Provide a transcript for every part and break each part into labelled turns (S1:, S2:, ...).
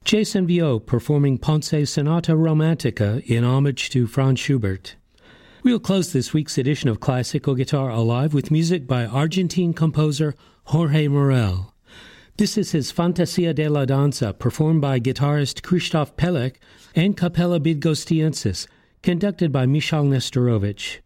S1: Jason Vio performing Ponce Sonata Romantica in homage to Franz Schubert. We'll close this week's edition of Classical Guitar Alive with music by Argentine composer Jorge Morel. This is his Fantasia de la Danza, performed by guitarist Krzysztof Pelek and Capella Bydgosztiensis, conducted by Michal Nesterovich.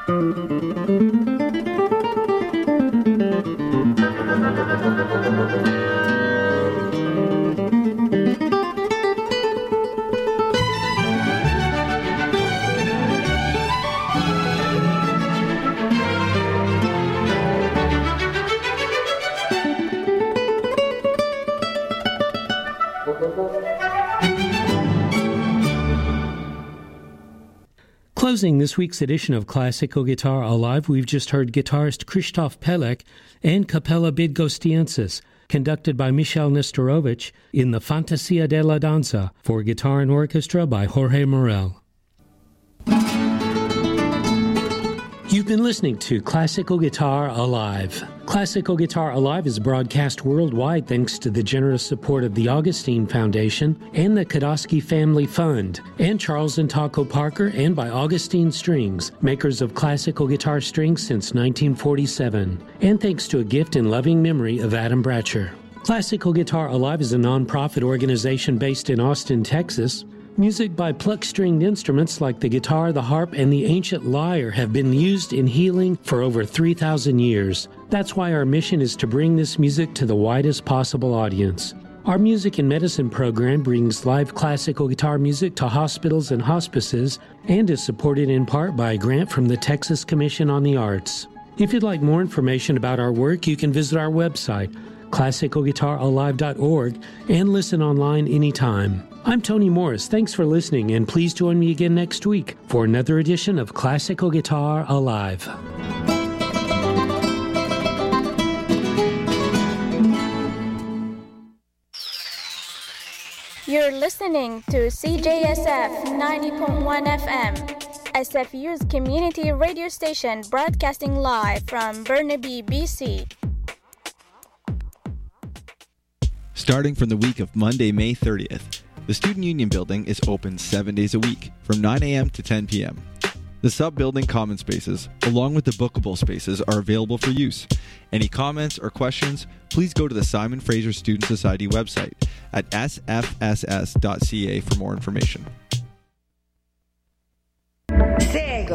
S1: Closing this week's edition of Classical Guitar Alive, we've just heard guitarist Krzysztof Pelek and Capella Bydgosztiensis, conducted by Michal Nesterovich in the Fantasia della Danza for guitar and orchestra by Jorge Morel. You've been listening to Classical Guitar Alive. Classical Guitar Alive is broadcast worldwide thanks to the generous support of the Augustine Foundation and the Kodosky Family Fund, and Charles and Taco Parker, and by Augustine Strings, makers of classical guitar strings since 1947, and thanks to a gift in loving memory of Adam Bratcher. Classical Guitar Alive is a nonprofit organization based in Austin, Texas. Music by pluck-stringed instruments like the guitar, the harp, and the ancient lyre have been used in healing for over 3,000 years. That's why our mission is to bring this music to the widest possible audience. Our Music and Medicine program brings live classical guitar music to hospitals and hospices and is supported in part by a grant from the Texas Commission on the Arts. If you'd like more information about our work, you can visit our website, classicalguitaralive.org, and listen online anytime. I'm Tony Morris. Thanks for listening, and please join me again next week for another edition of Classical Guitar Alive.
S2: You're listening to CJSF 90.1 FM, SFU's community radio station broadcasting live from Burnaby, BC.
S3: Starting from the week of Monday, May 30th, the Student Union Building is open 7 days a week, from 9 a.m. to 10 p.m. The sub-building common spaces, along with the bookable spaces, are available for use. Any comments or questions, please go to the Simon Fraser Student Society website at sfss.ca for more information.